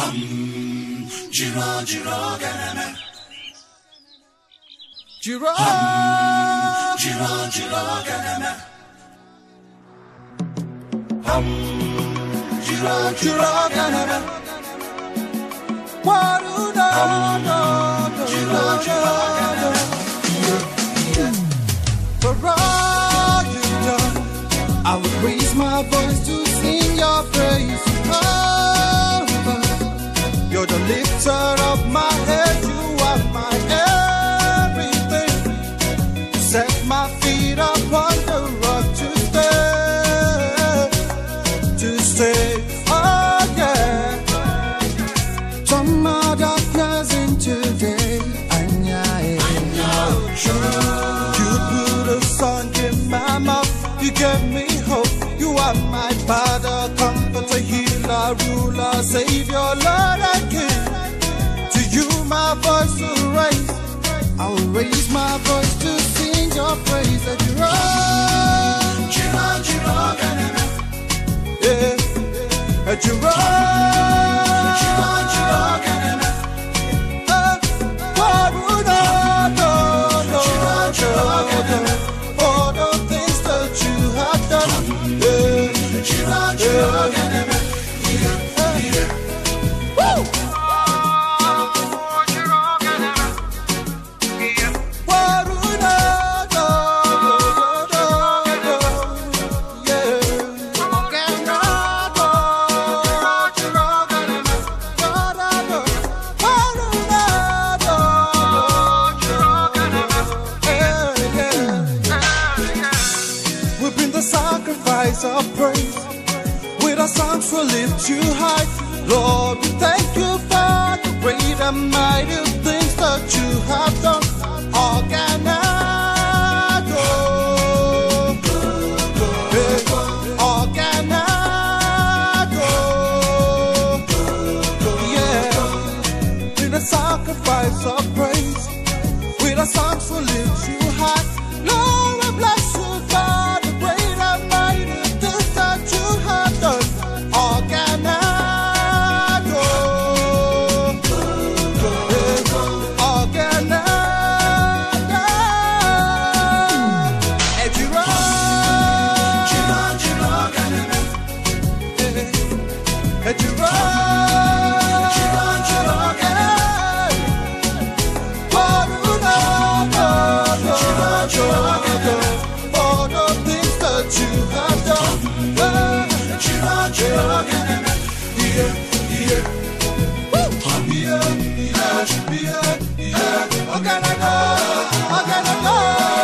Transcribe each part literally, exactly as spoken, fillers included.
Jiro, Jiro, Ganana. Jiro, Jiro, Jiro, Ganana. Hum, Jiro, Jiro, Ganana. Waruda, Jiro, Jiro, Ganana. For all you've done, I will raise my voice to sing your praise. Oh, you're the lifter of my head, you are my everything. You set my feet upon the rock to stay, to stay. Oh yeah. From our darkness into day, I know. You put a song in my mouth, you gave me hope. You are my Father, Comforter, Healer, Ruler, Savior, Lord and King. To you my voice will raise, I will raise my voice to sing your praise. That you are, Jiro, Jiro, Ganana. yeah, that you are, Jiro, Jiro, Ganana. all the things that you have done, yeah, Jiro, Jiro, Ganana. Yeah, yeah. Woo! Of praise, with our songs we'll lift you high. Lord, we thank you for the great and mighty things that you have done. Organado, Organado, yeah. With a sacrifice of praise, with our songs we'll lift you high. Lord, we bless you for the great and mighty things that you have done. Organado, Organado, and you are, Jiro, Jiro, Ganana. and you are, Jiro, Jiro, Ganana. all the things that you have done. Jiro, Jiro, Ganana. Yeah, yeah. Woo! Yeah, yeah, yeah, yeah. Organado, Organado.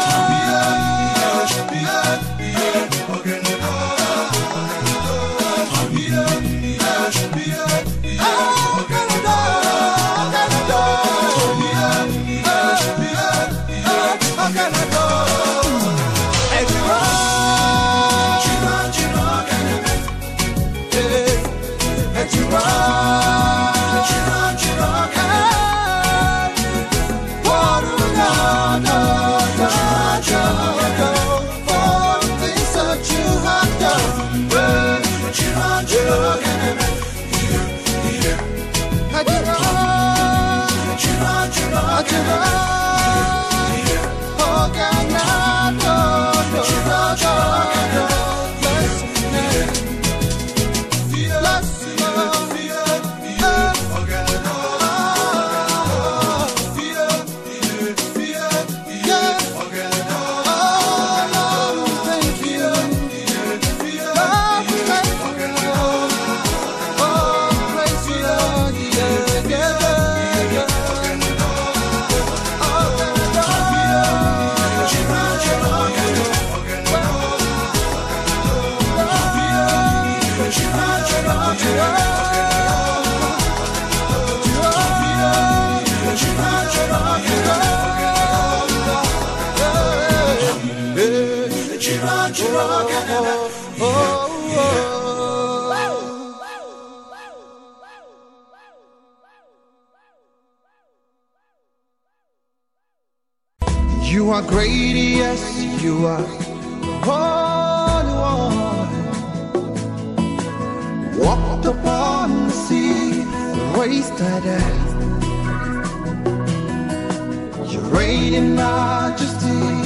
You are great, yes, you are Holy One. Walked upon the sea, wasted it. Your radiant majesty.